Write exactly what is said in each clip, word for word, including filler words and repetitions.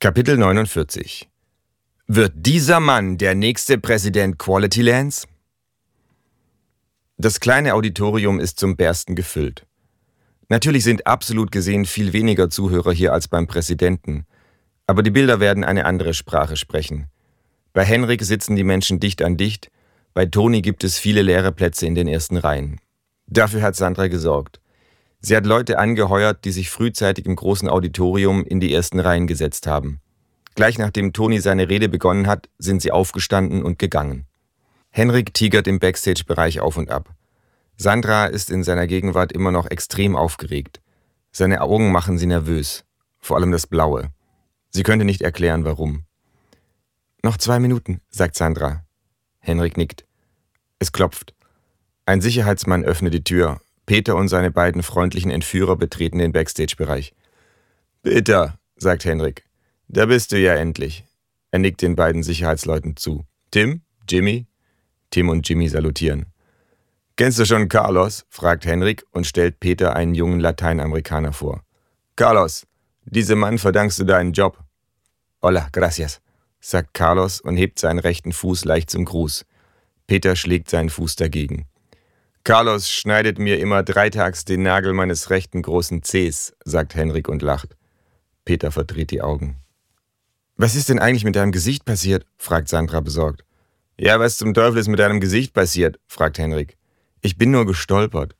Kapitel neunundvierzig. Wird dieser Mann der nächste Präsident Quality Lands? Das kleine Auditorium ist zum Bersten gefüllt. Natürlich sind absolut gesehen viel weniger Zuhörer hier als beim Präsidenten, aber die Bilder werden eine andere Sprache sprechen. Bei Henrik sitzen die Menschen dicht an dicht, bei Toni gibt es viele leere Plätze in den ersten Reihen. Dafür hat Sandra gesorgt. Sie hat Leute angeheuert, die sich frühzeitig im großen Auditorium in die ersten Reihen gesetzt haben. Gleich nachdem Toni seine Rede begonnen hat, sind sie aufgestanden und gegangen. Henrik tigert im Backstage-Bereich auf und ab. Sandra ist in seiner Gegenwart immer noch extrem aufgeregt. Seine Augen machen sie nervös, vor allem das Blaue. Sie könnte nicht erklären, warum. »Noch zwei Minuten«, sagt Sandra. Henrik nickt. Es klopft. Ein Sicherheitsmann öffnet die Tür. Peter und seine beiden freundlichen Entführer betreten den Backstage-Bereich. »Peter«, sagt Henrik, »da bist du ja endlich.« Er nickt den beiden Sicherheitsleuten zu. »Tim? Jimmy?« Tim und Jimmy salutieren. »Kennst du schon Carlos?« fragt Henrik und stellt Peter einen jungen Lateinamerikaner vor. »Carlos, diesem Mann verdankst du deinen Job.« »Hola, gracias«, sagt Carlos und hebt seinen rechten Fuß leicht zum Gruß. Peter schlägt seinen Fuß dagegen. »Carlos schneidet mir immer dreitags den Nagel meines rechten großen Zehs«, sagt Henrik und lacht. Peter verdreht die Augen. »Was ist denn eigentlich mit deinem Gesicht passiert?« fragt Sandra besorgt. »Ja, was zum Teufel ist mit deinem Gesicht passiert?« fragt Henrik. »Ich bin nur gestolpert.«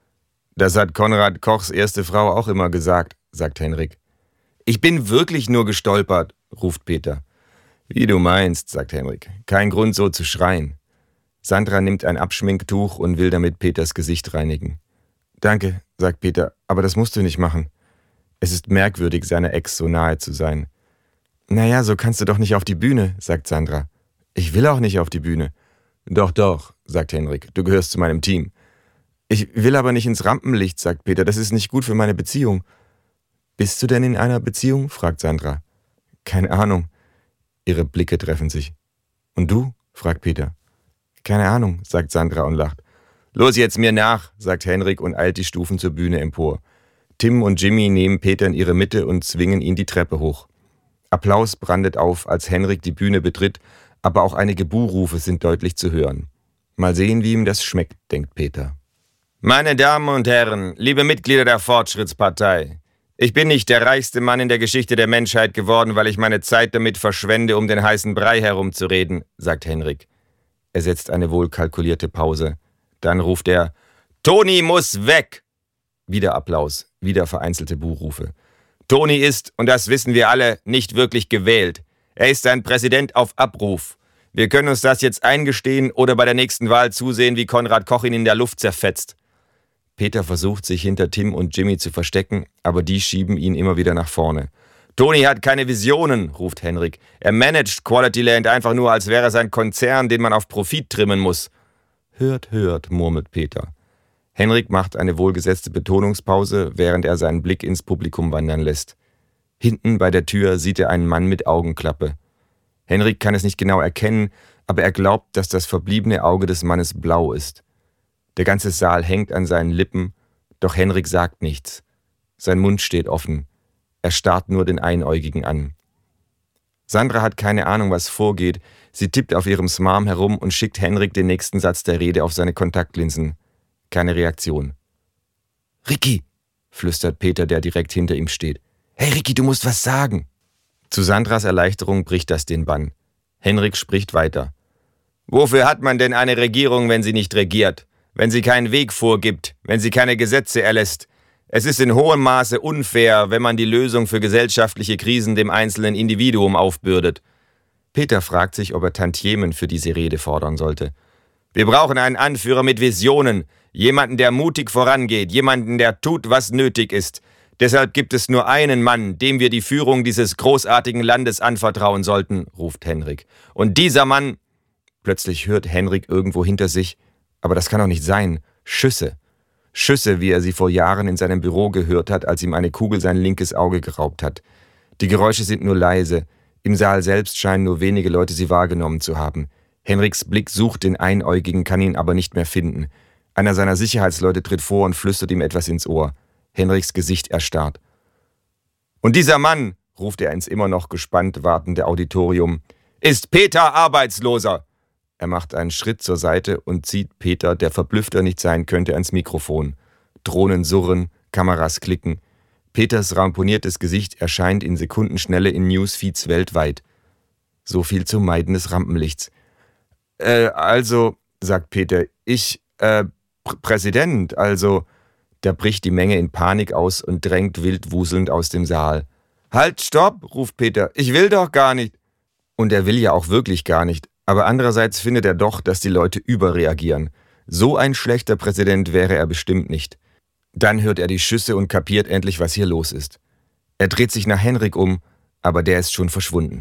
»Das hat Konrad Kochs erste Frau auch immer gesagt«, sagt Henrik. »Ich bin wirklich nur gestolpert«, ruft Peter. »Wie du meinst«, sagt Henrik. »Kein Grund so zu schreien.« Sandra nimmt ein Abschminktuch und will damit Peters Gesicht reinigen. »Danke«, sagt Peter, »aber das musst du nicht machen. Es ist merkwürdig, seiner Ex so nahe zu sein.« »Naja, so kannst du doch nicht auf die Bühne«, sagt Sandra. »Ich will auch nicht auf die Bühne.« »Doch, doch«, sagt Henrik, »du gehörst zu meinem Team.« »Ich will aber nicht ins Rampenlicht«, sagt Peter, »das ist nicht gut für meine Beziehung.« »Bist du denn in einer Beziehung?«, fragt Sandra. »Keine Ahnung.« Ihre Blicke treffen sich. »Und du?«, fragt Peter. »Keine Ahnung«, sagt Sandra und lacht. »Los jetzt mir nach«, sagt Henrik und eilt die Stufen zur Bühne empor. Tim und Jimmy nehmen Peter in ihre Mitte und zwingen ihn die Treppe hoch. Applaus brandet auf, als Henrik die Bühne betritt, aber auch einige Buhrufe sind deutlich zu hören. Mal sehen, wie ihm das schmeckt, denkt Peter. »Meine Damen und Herren, liebe Mitglieder der Fortschrittspartei, ich bin nicht der reichste Mann in der Geschichte der Menschheit geworden, weil ich meine Zeit damit verschwende, um den heißen Brei herumzureden«, sagt Henrik. Er setzt eine wohlkalkulierte Pause. Dann ruft er, »Toni muss weg!« Wieder Applaus, wieder vereinzelte Buhrufe. »Toni ist, und das wissen wir alle, nicht wirklich gewählt. Er ist ein Präsident auf Abruf. Wir können uns das jetzt eingestehen oder bei der nächsten Wahl zusehen, wie Konrad Koch ihn in der Luft zerfetzt.« Peter versucht, sich hinter Tim und Jimmy zu verstecken, aber die schieben ihn immer wieder nach vorne. »Toni hat keine Visionen«, ruft Henrik. »Er managt Quality Land einfach nur, als wäre es ein Konzern, den man auf Profit trimmen muss.« »Hört, hört«, murmelt Peter. Henrik macht eine wohlgesetzte Betonungspause, während er seinen Blick ins Publikum wandern lässt. Hinten bei der Tür sieht er einen Mann mit Augenklappe. Henrik kann es nicht genau erkennen, aber er glaubt, dass das verbliebene Auge des Mannes blau ist. Der ganze Saal hängt an seinen Lippen, doch Henrik sagt nichts. Sein Mund steht offen. Er starrt nur den Einäugigen an. Sandra hat keine Ahnung, was vorgeht. Sie tippt auf ihrem Smarm herum und schickt Henrik den nächsten Satz der Rede auf seine Kontaktlinsen. Keine Reaktion. »Ricky«, flüstert Peter, der direkt hinter ihm steht. »Hey Ricky, du musst was sagen!« Zu Sandras Erleichterung bricht das den Bann. Henrik spricht weiter. »Wofür hat man denn eine Regierung, wenn sie nicht regiert? Wenn sie keinen Weg vorgibt? Wenn sie keine Gesetze erlässt? Es ist in hohem Maße unfair, wenn man die Lösung für gesellschaftliche Krisen dem einzelnen Individuum aufbürdet.« Peter fragt sich, ob er Tantiemen für diese Rede fordern sollte. »Wir brauchen einen Anführer mit Visionen, jemanden, der mutig vorangeht, jemanden, der tut, was nötig ist. Deshalb gibt es nur einen Mann, dem wir die Führung dieses großartigen Landes anvertrauen sollten«, ruft Henrik. »Und dieser Mann...« Plötzlich hört Henrik irgendwo hinter sich, aber das kann doch nicht sein, Schüsse. Schüsse, wie er sie vor Jahren in seinem Büro gehört hat, als ihm eine Kugel sein linkes Auge geraubt hat. Die Geräusche sind nur leise. Im Saal selbst scheinen nur wenige Leute sie wahrgenommen zu haben. Henriks Blick sucht den Einäugigen, kann ihn aber nicht mehr finden. Einer seiner Sicherheitsleute tritt vor und flüstert ihm etwas ins Ohr. Henriks Gesicht erstarrt. »Und dieser Mann«, ruft er ins immer noch gespannt wartende Auditorium. »Ist Peter arbeitsloser?« Er macht einen Schritt zur Seite und zieht Peter, der verblüffter nicht sein könnte, ans Mikrofon. Drohnen surren, Kameras klicken. Peters ramponiertes Gesicht erscheint in Sekundenschnelle in Newsfeeds weltweit. So viel zum Meiden des Rampenlichts. Äh, also, sagt Peter, ich, äh, Pr- Präsident, also... Da bricht die Menge in Panik aus und drängt wild wuselnd aus dem Saal. »Halt, stopp«, ruft Peter, »ich will doch gar nicht.« Und er will ja auch wirklich gar nicht, aber andererseits findet er doch, dass die Leute überreagieren. So ein schlechter Präsident wäre er bestimmt nicht. Dann hört er die Schüsse und kapiert endlich, was hier los ist. Er dreht sich nach Henrik um, aber der ist schon verschwunden.